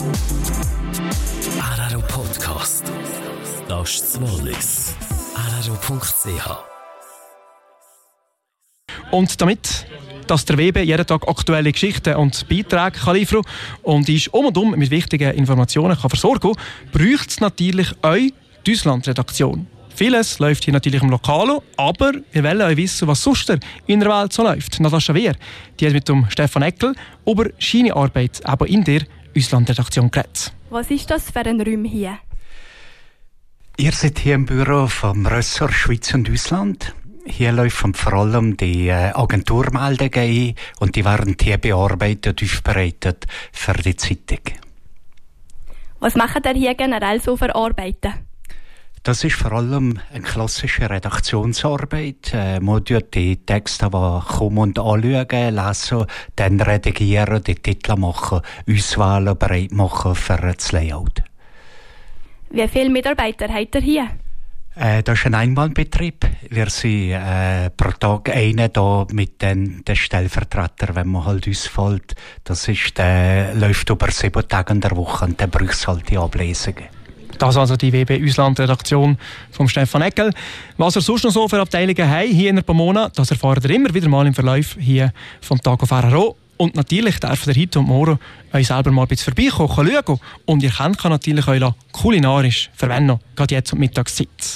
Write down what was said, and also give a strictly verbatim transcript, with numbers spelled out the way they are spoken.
R R O Podcast. Das ist das Wallis. R R O Punkt C H. Und damit, dass der W B jeden Tag aktuelle Geschichten und Beiträge kann liefern und ist um und um mit wichtigen Informationen kann versorgen kann, braucht es natürlich euch die Auslandredaktion. Vieles läuft hier natürlich im Lokalo, aber wir wollen euch wissen, was sonst in der Welt so läuft. Natascha Wehr, die hat mit dem Stefan Eckel über seine Arbeit eben in der Auslandredaktion geredet. Was ist das für ein Raum hier? Ihr seid hier im Büro vom Ressort Schweiz und Ausland. Hier laufen vor allem die äh, Agenturmeldungen ein und die werden hier bearbeitet und aufbereitet für die Zeitung. Was macht ihr hier generell so für Arbeiten? Das ist vor allem eine klassische Redaktionsarbeit. Äh, man tut die Texte, die kommen und anschauen, lesen, dann redigieren, die Titel machen, auswählen, bereit machen für das Layout. Wie viele Mitarbeiter habt ihr hier? Äh, das ist ein Einmalbetrieb. Wir sind äh, pro Tag einer da mit den, den Stellvertretern, wenn man halt ausfällt. Das ist, der läuft über sieben Tage in der Woche und dann braucht es halt die Ablesungen. Das also die W B-Ausland-Redaktion von Stefan Eckel. Was er sonst noch so für Abteilungen haben hier in der Pomona, das erfahrt ihr immer wieder mal im Verlauf hier vom Tag auf R R O. Und natürlich darf ihr heute und morgen euch selber mal ein bisschen vorbeikommen, schauen. Und ihr könnt natürlich euch kulinarisch verwenden, gerade jetzt um die Mittagszeit.